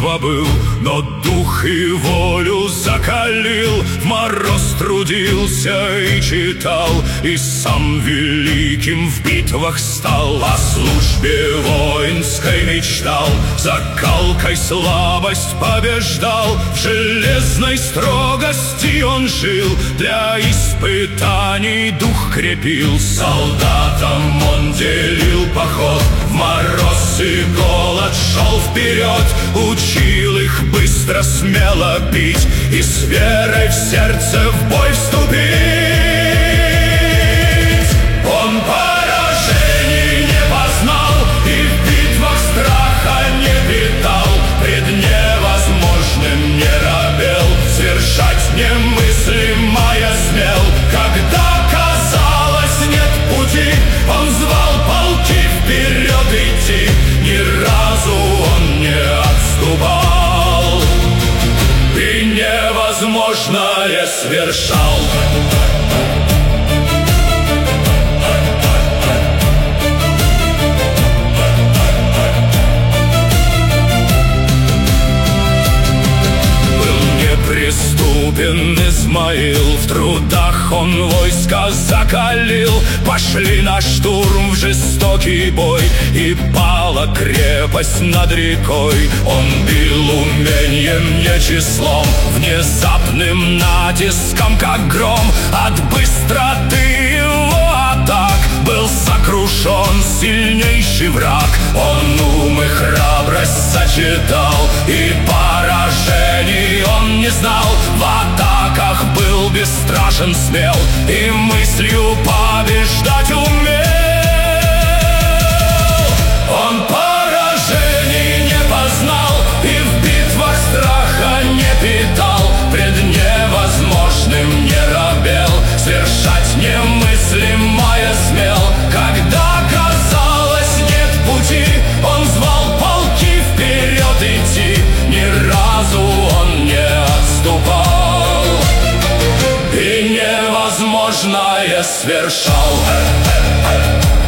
побыл, но дух и волю закалил. В мороз трудился и читал, и сам великим в битвах стал. О службе воинской мечтал, закалкой слабость побеждал. В железной строгости он жил, для испытаний дух крепил. Солдатам он делил поход, в мороз и голод шел вперед. Учил их быстро, смело бить и с верой в сердце в бой вступить. Он поражений не познал и в битвах страха не питал. Пред невозможным не робел, свершать немыслимое смел. Когда казалось нет пути, он звал полки вперед идти. Ни разу он не отступал и невозможное свершал. Преступен Измаил, в трудах он войска закалил. Пошли на штурм в жестокий бой, и пала крепость над рекой. Он бил умением не числом, внезапным натиском, как гром. От быстроты его атак был сокрушен сильнейший враг. Он ум и храбрость сочетал, и поражений он не знал. В атаках был бесстрашен, смел, и мыслью побеждать умел. Он поражений не познал и в битвах страха не питал. Пред невозможным не робел, свершать немыслимое смел. Когда казалось нет пути, он звал полки вперед идти. Ни разу он не отступал и невозможное свершал.